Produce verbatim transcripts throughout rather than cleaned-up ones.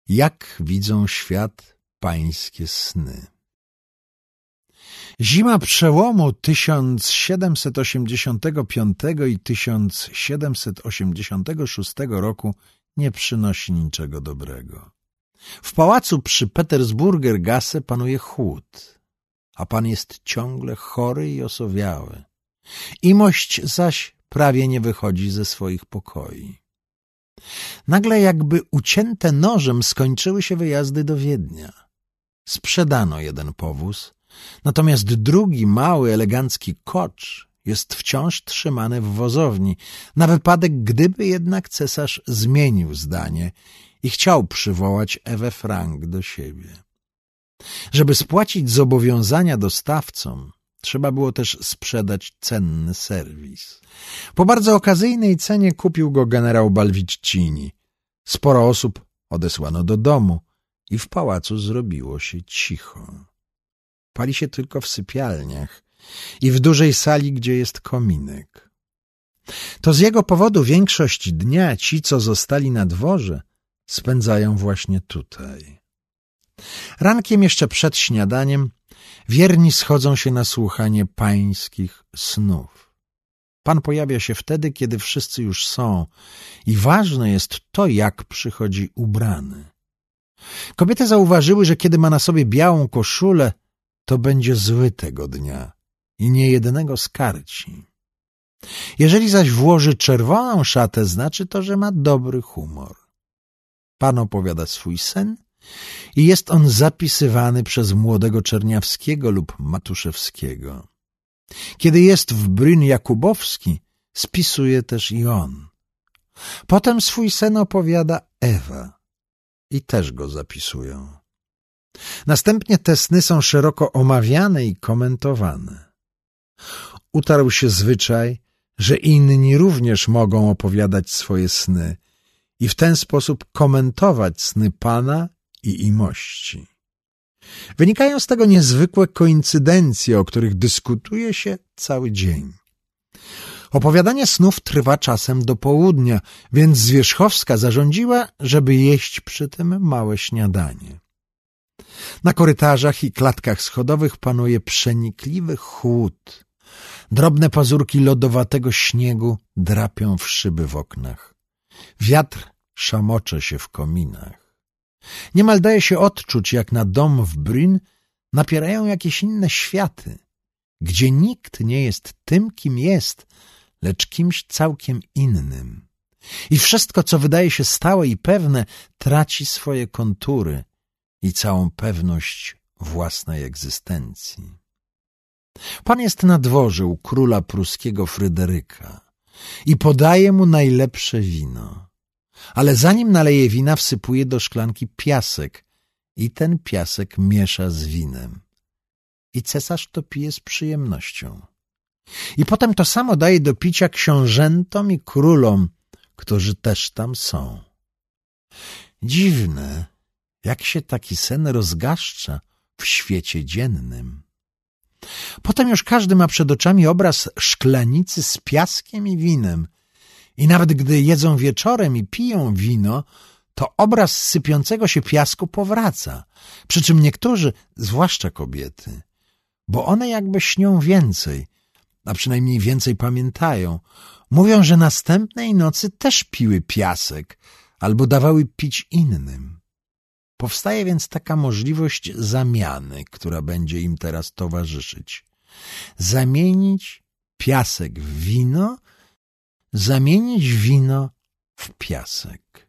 Jak widzą świat pańskie sny. Zima przełomu tysiąc siedemset osiemdziesiątego piątego i tysiąc siedemset osiemdziesiątego szóstego roku nie przynosi niczego dobrego. W pałacu przy Petersburger Gasse panuje chłód, a pan jest ciągle chory i osowiały. Imość zaś prawie nie wychodzi ze swoich pokoi. Nagle jakby ucięte nożem skończyły się wyjazdy do Wiednia. Sprzedano jeden powóz, natomiast drugi, mały, elegancki kocz jest wciąż trzymany w wozowni, na wypadek gdyby jednak cesarz zmienił zdanie i chciał przywołać Ewę Frank do siebie. Żeby spłacić zobowiązania dostawcom, trzeba było też sprzedać cenny serwis. Po bardzo okazyjnej cenie kupił go generał Balvicini. Sporo osób odesłano do domu i w pałacu zrobiło się cicho. Pali się tylko w sypialniach i w dużej sali, gdzie jest kominek. To z jego powodu większość dnia ci, co zostali na dworze, spędzają właśnie tutaj. Rankiem jeszcze przed śniadaniem wierni schodzą się na słuchanie pańskich snów. Pan pojawia się wtedy, kiedy wszyscy już są i ważne jest to, jak przychodzi ubrany. Kobiety zauważyły, że kiedy ma na sobie białą koszulę, to będzie zły tego dnia i niejednego skarci. Jeżeli zaś włoży czerwoną szatę, znaczy to, że ma dobry humor. Pan opowiada swój sen i jest on zapisywany przez młodego Czerniawskiego lub Matuszewskiego. Kiedy jest w Bryn Jakubowski, spisuje też i on. Potem swój sen opowiada Ewa i też go zapisują. Następnie te sny są szeroko omawiane i komentowane. Utarł się zwyczaj, że inni również mogą opowiadać swoje sny i w ten sposób komentować sny Pana i Imości. Wynikają z tego niezwykłe koincydencje, o których dyskutuje się cały dzień. Opowiadanie snów trwa czasem do południa, więc Zwierzchowska zarządziła, żeby jeść przy tym małe śniadanie. Na korytarzach i klatkach schodowych panuje przenikliwy chłód. Drobne pazurki lodowatego śniegu drapią w szyby w oknach. Wiatr szamocze się w kominach. Niemal daje się odczuć, jak na dom w Bryn napierają jakieś inne światy, gdzie nikt nie jest tym, kim jest, lecz kimś całkiem innym. I wszystko, co wydaje się stałe i pewne, traci swoje kontury i całą pewność własnej egzystencji. Pan jest na dworze u króla pruskiego Fryderyka i podaje mu najlepsze wino. Ale zanim naleje wina, wsypuje do szklanki piasek i ten piasek miesza z winem. I cesarz to pije z przyjemnością. I potem to samo daje do picia książętom i królom, którzy też tam są. Dziwne, jak się taki sen rozgaszcza w świecie dziennym. Potem już każdy ma przed oczami obraz szklanicy z piaskiem i winem. I nawet gdy jedzą wieczorem i piją wino, to obraz sypiącego się piasku powraca. Przy czym niektórzy, zwłaszcza kobiety, bo one jakby śnią więcej, a przynajmniej więcej pamiętają, mówią, że następnej nocy też piły piasek albo dawały pić innym. Powstaje więc taka możliwość zamiany, która będzie im teraz towarzyszyć. Zamienić piasek w wino, zamienić wino w piasek.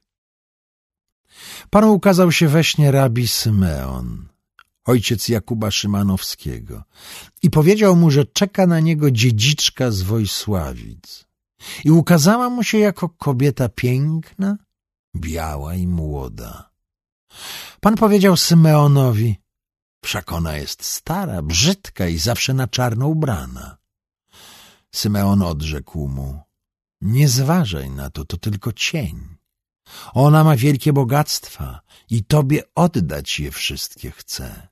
Panu ukazał się we śnie rabi Symeon, ojciec Jakuba Szymanowskiego, i powiedział mu, że czeka na niego dziedziczka z Wojsławic. I ukazała mu się jako kobieta piękna, biała i młoda. Pan powiedział Symeonowi: wszak ona jest stara, brzydka i zawsze na czarno ubrana. Symeon odrzekł mu: nie zważaj na to, to tylko cień. Ona ma wielkie bogactwa i tobie oddać je wszystkie chce.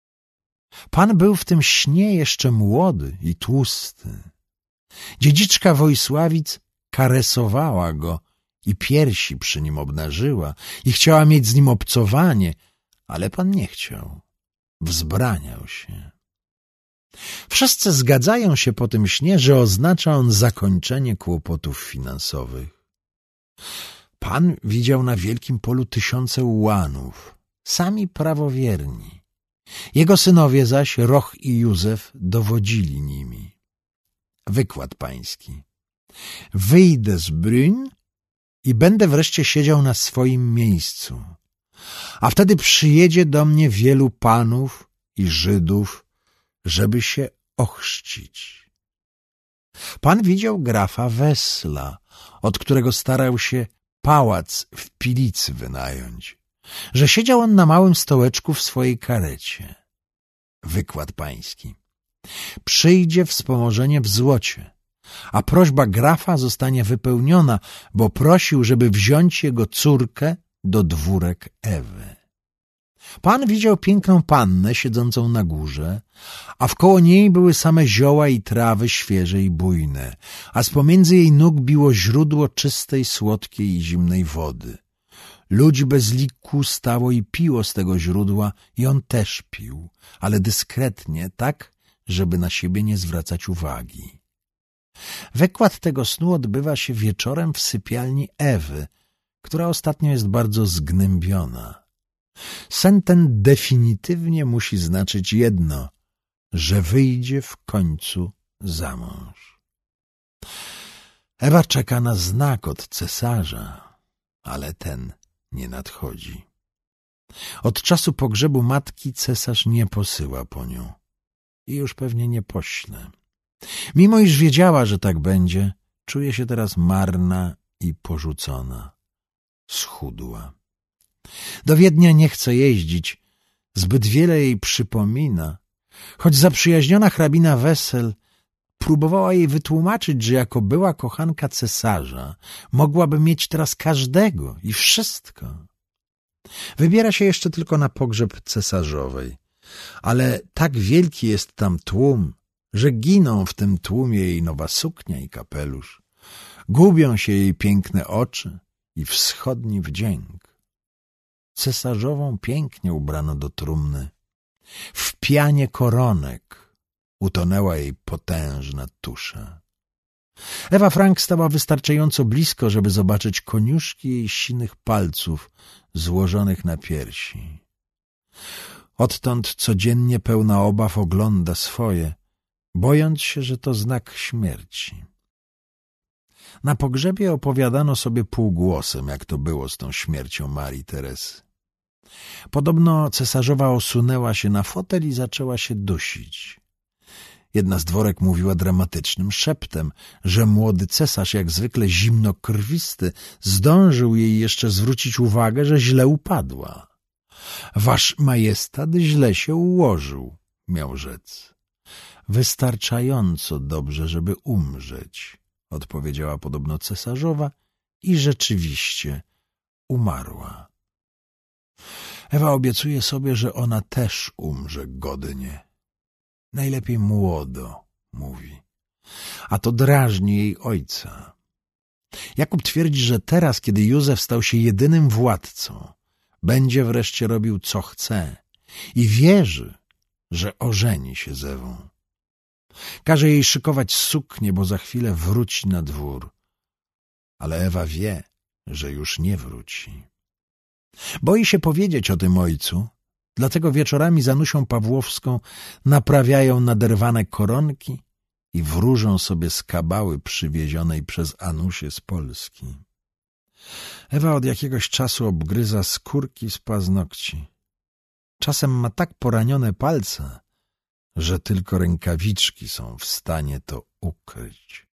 Pan był w tym śnie jeszcze młody i tłusty. Dziedziczka Wojsławic karesowała go i piersi przy nim obnażyła i chciała mieć z nim obcowanie, ale Pan nie chciał. Wzbraniał się. Wszyscy zgadzają się po tym śnie, że oznacza on zakończenie kłopotów finansowych. Pan widział na wielkim polu tysiące ułanów, sami prawowierni. Jego synowie zaś, Roch i Józef, dowodzili nimi. Wykład pański. Wyjdę z Brünn i będę wreszcie siedział na swoim miejscu. A wtedy przyjedzie do mnie wielu panów i Żydów, żeby się ochrzcić. Pan widział grafa Wessla, od którego starał się pałac w Pilicy wynająć, że siedział on na małym stołeczku w swojej karecie. Wykład pański. Przyjdzie wspomożenie w złocie, a prośba grafa zostanie wypełniona, bo prosił, żeby wziąć jego córkę do dwórek Ewy. Pan widział piękną pannę siedzącą na górze, a wkoło niej były same zioła i trawy świeże i bujne, a z pomiędzy jej nóg biło źródło czystej, słodkiej i zimnej wody. Ludzi bez liku stało i piło z tego źródła i on też pił, ale dyskretnie, tak, żeby na siebie nie zwracać uwagi. Wykład tego snu odbywa się wieczorem w sypialni Ewy, która ostatnio jest bardzo zgnębiona. Sen ten definitywnie musi znaczyć jedno, że wyjdzie w końcu za mąż. Ewa czeka na znak od cesarza, ale ten nie nadchodzi. Od czasu pogrzebu matki cesarz nie posyła po nią i już pewnie nie pośle. Mimo iż wiedziała, że tak będzie, czuje się teraz marna i porzucona. Schudła. Do Wiednia nie chce jeździć, zbyt wiele jej przypomina, choć zaprzyjaźniona hrabina Wessel próbowała jej wytłumaczyć, że jako była kochanka cesarza mogłaby mieć teraz każdego i wszystko. Wybiera się jeszcze tylko na pogrzeb cesarzowej, ale tak wielki jest tam tłum, że giną w tym tłumie jej nowa suknia i kapelusz, gubią się jej piękne oczy i wschodni wdzięk. Cesarzową pięknie ubrano do trumny. W pianie koronek utonęła jej potężna tusza. Ewa Frank stała wystarczająco blisko, żeby zobaczyć koniuszki jej sinych palców złożonych na piersi. Odtąd codziennie pełna obaw ogląda swoje, bojąc się, że to znak śmierci. Na pogrzebie opowiadano sobie półgłosem, jak to było z tą śmiercią Marii Teresy. Podobno cesarzowa osunęła się na fotel i zaczęła się dusić. Jedna z dworek mówiła dramatycznym szeptem, że młody cesarz, jak zwykle zimnokrwisty, zdążył jej jeszcze zwrócić uwagę, że źle upadła. Wasz majestat źle się ułożył, miał rzec. Wystarczająco dobrze, żeby umrzeć, odpowiedziała podobno cesarzowa i rzeczywiście umarła. Ewa obiecuje sobie, że ona też umrze godnie. Najlepiej młodo, mówi. A to drażni jej ojca. Jakub twierdzi, że teraz, kiedy Józef stał się jedynym władcą, będzie wreszcie robił, co chce i wierzy, że ożeni się z Ewą. Każe jej szykować suknię, bo za chwilę wróci na dwór. Ale Ewa wie, że już nie wróci. Boi się powiedzieć o tym ojcu, dlatego wieczorami z Anusią Pawłowską naprawiają naderwane koronki i wróżą sobie z kabały przywiezionej przez Anusię z Polski. Ewa od jakiegoś czasu obgryza skórki z paznokci. Czasem ma tak poranione palce, że tylko rękawiczki są w stanie to ukryć.